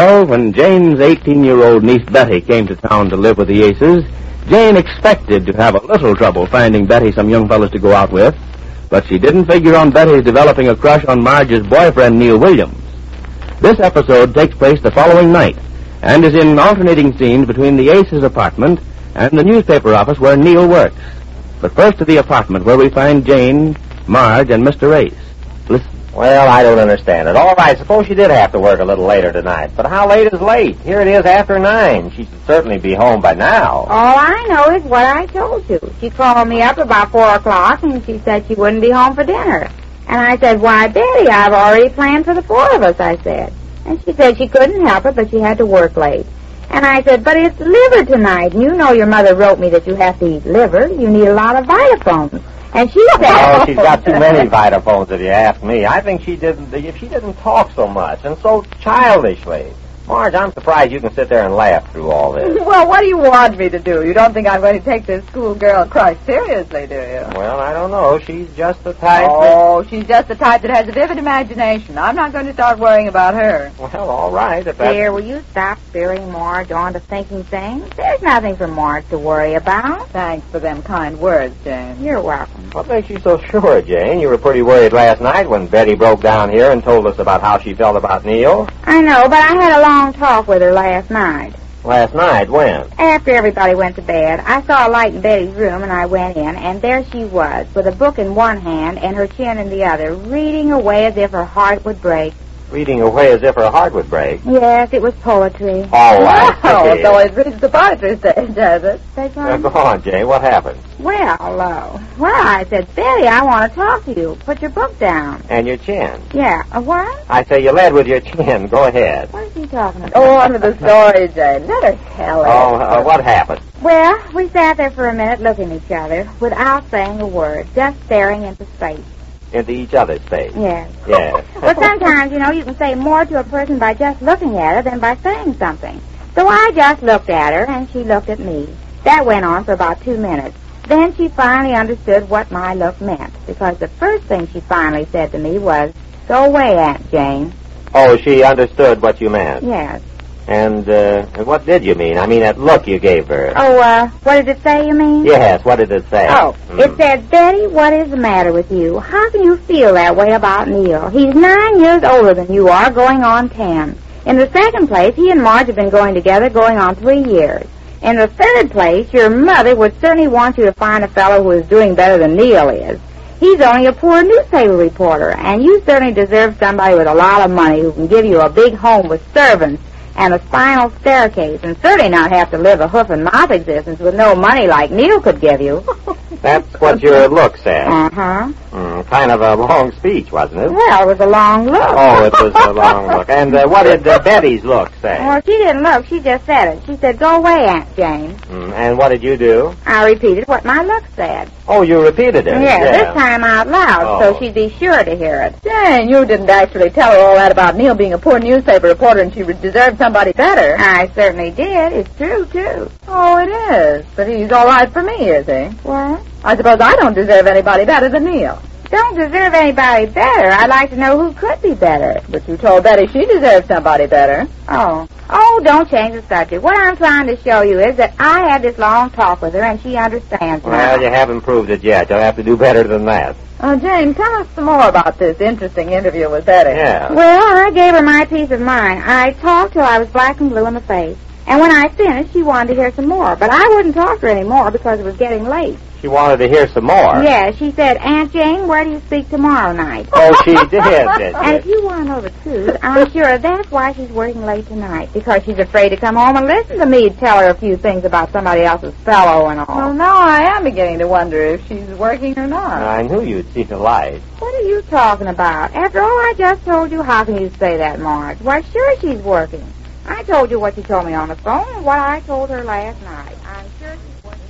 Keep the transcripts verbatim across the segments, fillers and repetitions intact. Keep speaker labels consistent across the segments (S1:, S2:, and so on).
S1: Well, when Jane's eighteen-year-old niece Betty came to town to live with the Aces, Jane expected to have a little trouble finding Betty some young fellas to go out with, but she didn't figure on Betty's developing a crush on Marge's boyfriend, Neil Williams. This episode takes place the following night and is in alternating scenes between the Aces' apartment and the newspaper office where Neil works. But first to the apartment where we find Jane, Marge, and Mister Ace. Listen.
S2: Well, I don't understand it. All right, suppose she did have to work a little later tonight. But how late is late? Here it is after nine. She should certainly be home by now.
S3: All I know is what I told you. She called me up about four o'clock, and she said she wouldn't be home for dinner. And I said, why, Betty, I've already planned for the four of us, I said. And she said she couldn't help it, but she had to work late. And I said, but it's liver tonight. And you know your mother wrote me that you have to eat liver. You need a lot of Vitaphones. And she said...
S2: Oh, she's got too many Vitaphones, if you ask me. I think she didn't, if she didn't talk so much and so childishly. Marge, I'm surprised you can sit there and laugh through all this.
S4: Well, what do you want me to do? You don't think I'm going to take this schoolgirl crush seriously, do you?
S2: Well, I don't know. She's just the type
S4: Oh, that... she's just the type that has a vivid imagination. I'm not going to start worrying about her.
S2: Well, all right, if that's...
S3: Dear, will you stop steering Marge on to thinking things? There's nothing for Marge to worry about.
S4: Thanks for them kind words, Jane.
S3: You're welcome.
S2: What makes you so sure, Jane? You were pretty worried last night when Betty broke down here and told us about how she felt about Neil.
S3: I know, but I had a long talk with her last night.
S2: Last night? When?
S3: After everybody went to bed. I saw a light in Betty's room, and I went in, and there she was, with a book in one hand and her chin in the other, reading away as if her heart would break.
S2: Reading away as if her heart would break?
S3: Yes, it was poetry.
S2: All right.
S4: Oh, so it's reached the poetry stage, has it?
S2: Uh, go on, Jane. What happened?
S3: Well, uh, well, I said, Betty, I want to talk to you. Put your book down.
S2: And your chin?
S3: Yeah. A what?
S2: I say you led with your chin. Go ahead.
S3: What is he talking about?
S4: Oh, on to the story, Jane. Let her tell it.
S2: Oh, uh, what happened?
S3: Well, we sat there for a minute looking at each other without saying a word, just staring into space.
S2: Into each other's face?
S3: Yes.
S2: Yes.
S3: But sometimes, you know, you can say more to a person by just looking at her than by saying something. So I just looked at her, and she looked at me. That went on for about two minutes. Then she finally understood what my look meant, because the first thing she finally said to me was, "Go away, Aunt Jane."
S2: Oh, she understood what you meant?
S3: Yes.
S2: And, uh, what did you mean? I mean, that look you gave her.
S3: Oh, uh, what did it say, you mean?
S2: Yes, what did it say?
S3: Oh,
S2: mm.
S3: It said, Betty, what is the matter with you? How can you feel that way about Neil? He's nine years older than you are, going on ten. In the second place, he and Marge have been going together going on three years. In the third place, your mother would certainly want you to find a fellow who is doing better than Neil is. He's only a poor newspaper reporter, and you certainly deserve somebody with a lot of money who can give you a big home with servants and a spinal staircase, and certainly not have to live a hoof-and-mouth existence with no money like Neil could give you.
S2: That's what your look said.
S3: Uh-huh.
S2: Mm, kind of a long speech, wasn't it?
S3: Well, it was a long look.
S2: Oh, it was a long look. And uh, what did uh, Betty's look say?
S3: Well, she didn't look. She just said it. She said, "Go away, Aunt Jane."
S2: Mm, and what did you do?
S3: I repeated what my look said.
S2: Oh, you repeated it?
S3: Yeah,
S2: yeah.
S3: this time out loud,
S2: Oh.
S3: so she'd be sure to hear it.
S4: Jane, you didn't actually tell her all that about Neil being a poor newspaper reporter and she deserved somebody better.
S3: I certainly did. It's true, too.
S4: Oh, it is. But he's all right for me, is he?
S3: What?
S4: I suppose I don't deserve anybody better than Neil.
S3: Don't deserve anybody better. I'd like to know who could be better.
S4: But you told Betty she deserved somebody better.
S3: Oh. Oh, don't change the subject. What I'm trying to show you is that I had this long talk with her, and she understands now.
S2: Well, you haven't proved it yet. You'll have to do better than that.
S4: Oh, Jane, tell us some more about this interesting interview with Betty.
S2: Yeah.
S3: Well, I gave her my piece of mind. I talked till I was black and blue in the face. And when I finished, she wanted to hear some more. But I wouldn't talk to her anymore because it was getting late.
S2: She wanted to hear some more.
S3: Yeah, she said, Aunt Jane, where do you speak tomorrow night?
S2: Oh, she did, did
S3: And if you want to know the truth, I'm sure that's why she's working late tonight, because she's afraid to come home and listen to me tell her a few things about somebody else's fellow and all.
S4: Well, now I am beginning to wonder if she's working or not.
S2: I knew you'd see the light.
S3: What are you talking about? After all I just told you, how can you say that, Marge? Why, sure she's working. I told you what you told me on the phone and what I told her last night. I'm sure she's working.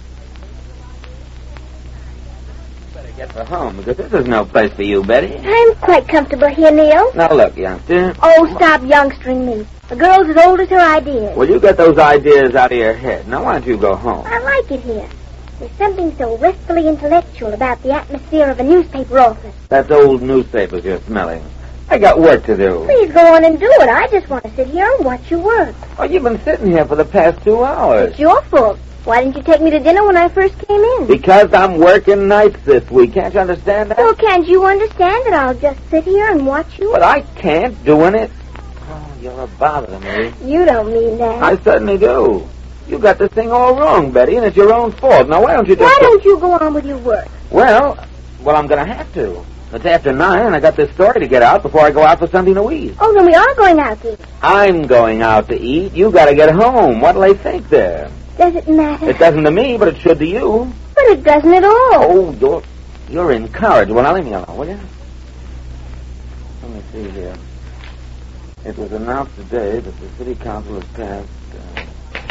S5: Better get for home, because this is no place for you, Betty.
S6: I'm quite comfortable here, Neil.
S5: Now, look, youngster.
S6: Oh, stop youngstering me. The girl's as old as her ideas.
S5: Will you get those ideas out of your head? Now, why don't you go home?
S6: I like it here. There's something so restfully intellectual about the atmosphere of a newspaper office.
S5: That's old newspapers you're smelling. I got work to do.
S6: Please go on and do it. I just want to sit here and watch you work.
S5: Oh, you've been sitting here for the past two hours.
S6: It's your fault. Why didn't you take me to dinner when I first came in?
S5: Because I'm working nights this week. Can't you understand that?
S6: Well, can't you understand that I'll just sit here and watch you?
S5: But I can't, doing it. Oh, you're a bother to me.
S6: You don't mean that.
S5: I certainly do. You got this thing all wrong, Betty, and it's your own fault. Now, why don't you just...
S6: Why don't you go on with your work?
S5: Well, well, I'm going to have to. It's after nine, and I got this story to get out before I go out for something to eat.
S6: Oh, then we are going out to eat.
S5: I'm going out to eat. You got to get home. What'll they think there?
S6: Does it matter?
S5: It doesn't to me, but it should to you.
S6: But it doesn't at all.
S5: Oh, you're, you're encouraged. Well, now leave me alone, will you? Let me see here. It was announced today that the city council has passed... Uh,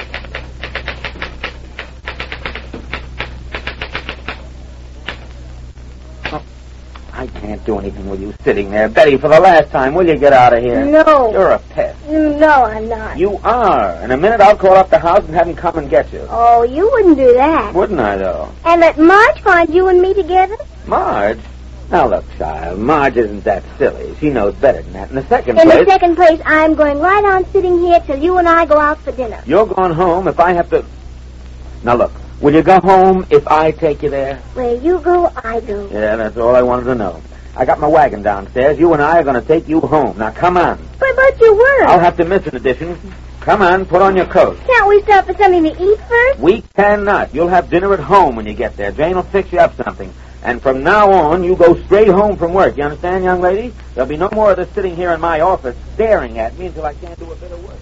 S5: I can't do anything with you sitting there. Betty, for the last time, will you get out of here?
S6: No.
S5: You're a pest.
S6: No, I'm not.
S5: You are. In a minute, I'll call up the house and have him come and get you.
S6: Oh, you wouldn't do that.
S5: Wouldn't I, though?
S6: And let Marge find you and me together?
S5: Marge? Now, look, child, Marge isn't that silly. She knows better than that. In the second
S6: In
S5: place...
S6: the second place, I'm going right on sitting here till you and I go out for dinner.
S5: You're going home if I have to... Now, look, will you go home if I take you there?
S6: Where you go, I go.
S5: Yeah, that's all I wanted to know. I got my wagon downstairs. You and I are going to take you home. Now, come on.
S6: But, but you were.
S5: I'll have to miss an edition. Come on, put on your coat.
S6: Can't we stop for something to eat first?
S5: We cannot. You'll have dinner at home when you get there. Jane will fix you up something. And from now on, you go straight home from work. You understand, young lady? There'll be no more of this sitting here in my office staring at me until I can't do a bit of work.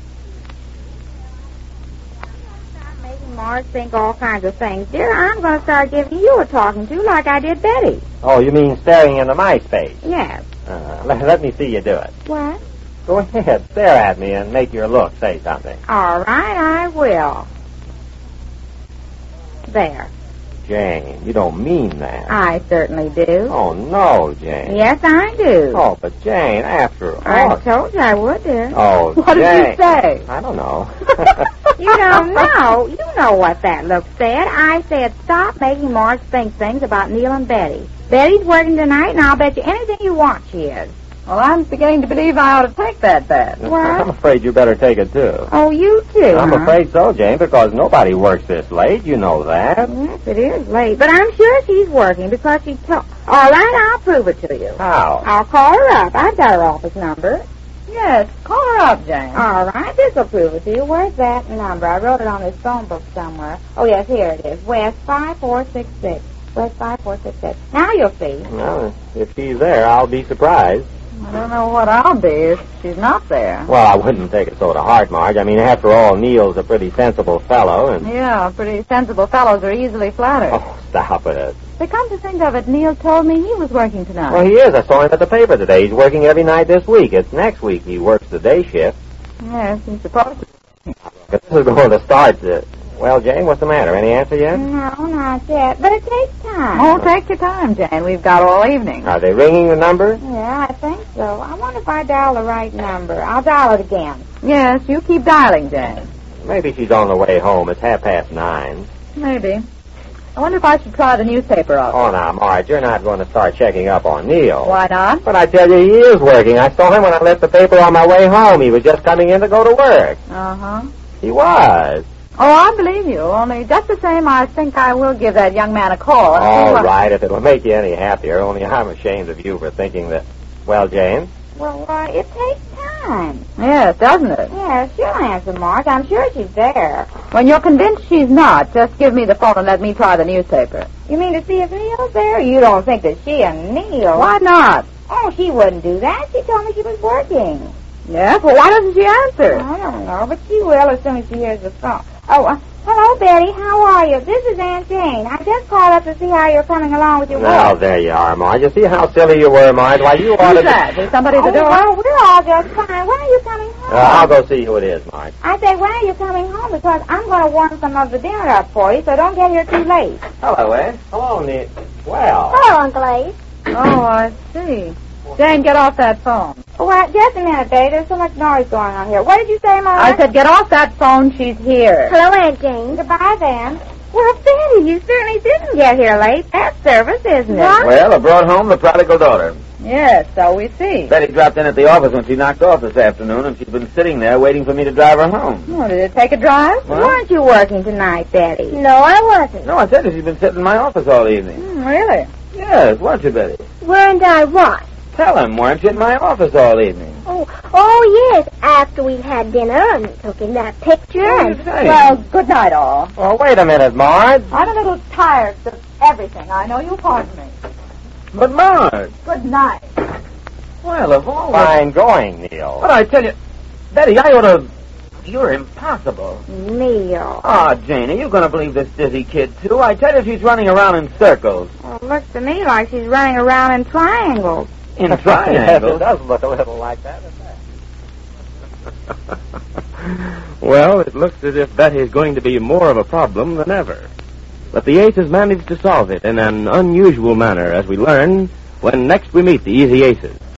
S3: Making Marge think all kinds of things. Dear, I'm going to start giving you a talking to like I did Betty.
S2: Oh, you mean staring into my space?
S3: Yes.
S2: Uh, let, let me see you do it.
S3: What?
S2: Go ahead, stare at me and make your look say something.
S3: All right, I will. There.
S2: Jane, you don't mean that.
S3: I certainly do.
S2: Oh, no, Jane.
S3: Yes, I do.
S2: Oh, but Jane, after all...
S3: I told you I would, dear.
S2: Oh,
S4: What
S2: Jane.
S4: did you say?
S2: I don't know.
S3: You don't know. You know what that look said. I said stop making Marge think things about Neil and Betty. Betty's working tonight, and I'll bet you anything you want she is.
S4: Well, I'm beginning to believe I ought to take that bet.
S3: What?
S2: I'm afraid you better take it, too.
S3: Oh, you too,
S2: I'm
S3: huh?
S2: afraid so, Jane, because nobody works this late. You know that.
S3: Yes, it is late. But I'm sure she's working because she told... All right, I'll prove it to you.
S2: How?
S3: I'll call her up. I've got her office number.
S4: Yes, call her up, Jane.
S3: All right, this will prove it to you. Where's that number? I wrote it on this phone book somewhere. Oh, yes, here it is. West five four six six. West five four six six. Now you'll see.
S2: Well, if she's there, I'll be surprised.
S4: I don't know what I'll be if she's not there.
S2: Well, I wouldn't take it so to heart, Marge. I mean, after all, Neil's a pretty sensible fellow, and...
S4: Yeah, pretty sensible fellows are easily flattered.
S2: Oh, stop it.
S4: But come to think of it, Neil told me he was working tonight.
S2: Well, he is. I saw him at the paper today. He's working every night this week. It's next week he works the day shift.
S4: Yes, he's supposed to.
S2: But this is going to start... Uh, well, Jane, what's the matter? Any answer yet?
S3: No, not yet. But it takes time.
S4: Oh, take your time, Jane. We've got all evening.
S2: Are they ringing the number?
S3: Yeah, I think so. I wonder if I dial the right number. I'll dial it again.
S4: Yes, you keep dialing, Jane.
S2: Maybe she's on the way home. It's half past nine.
S4: Maybe. I wonder if I should try the newspaper office.
S2: Oh, now, Marge, you're not going to start checking up on Neil.
S4: Why not?
S2: But I tell you, he is working. I saw him when I left the paper on my way home. He was just coming in to go to work.
S4: Uh-huh.
S2: He was.
S4: Oh, I believe you. Only just the same, I think I will give that young man a call. and see
S2: All
S4: what-
S2: right, if it'll make you any happier. Only I'm ashamed of you for thinking that... Well, Jane?
S3: Well, why, it takes time.
S4: Yes, doesn't it?
S3: Yeah, she'll answer, Marge. I'm sure she's there.
S4: When you're convinced she's not, just give me the phone and let me try the newspaper.
S3: You mean to see if Neil's there? You don't think that she and Neil...
S4: Why not?
S3: Oh, she wouldn't do that. She told me she was working.
S4: Yes, well, why doesn't she answer?
S3: I don't know, but she will as soon as she hears the phone. Oh, uh, hello, Betty. How are you? This is Aunt Jane. I just called up to see how you're coming along with your
S2: Well,
S3: work.
S2: there you are, Marge. You see how silly you were, Marge? Why, you ought
S4: Who's
S2: to...
S4: that? There's somebody at the
S3: Oh,
S4: door?
S3: well, we're all just fine. When are you coming home?
S2: Uh, I'll go see who it is, Marge.
S3: I say, when are you coming home? Because I'm going to warm some of the dinner up for you, so don't get here too late.
S2: Hello, Ed. Hello, Neil. Well...
S6: Hello, Uncle Ace.
S4: Oh, I see. Jane, get off that phone.
S3: Oh, well, just a minute, Betty. There's so much noise going on here. What did you say, Mama?
S4: I said get off that phone. She's here.
S6: Hello, Aunt Jane.
S3: Goodbye, then. Well, Betty, you certainly didn't get here late. That's service, isn't it?
S2: Well, I brought home the prodigal daughter.
S4: Yes, so we see.
S5: Betty dropped in at the office when she knocked off this afternoon, and she's been sitting there waiting for me to drive her home.
S4: Oh, did it take a drive?
S5: What?
S3: Weren't you working tonight, Betty?
S6: No, I wasn't.
S5: No, I said that she's been sitting in my office all evening.
S4: Hmm, really?
S5: Yes, weren't you, Betty?
S6: Weren't I what?
S5: Tell him, weren't you in my office all evening?
S6: Oh, oh yes, after we'd had dinner and took in that picture and...
S4: Well, good night, all.
S2: Well, wait a minute, Marge.
S4: I'm a little tired of everything. I know you'll pardon me.
S5: But, Marge.
S4: Good night.
S5: Well, of all...
S2: Fine going, Neil.
S5: But I tell you, Betty, I ought to... You're impossible.
S3: Neil.
S5: Ah, Jane, are you going to believe this dizzy kid, too? I tell you, she's running around in circles.
S3: Well, it looks to me like she's running around in triangles.
S5: In
S2: Yes, it
S5: triangles?
S2: does look a little like that, doesn't it?
S1: Well, it looks as if Betty's going to be more of a problem than ever. But the Aces managed to solve it in an unusual manner, as we learn when next we meet the Easy Aces.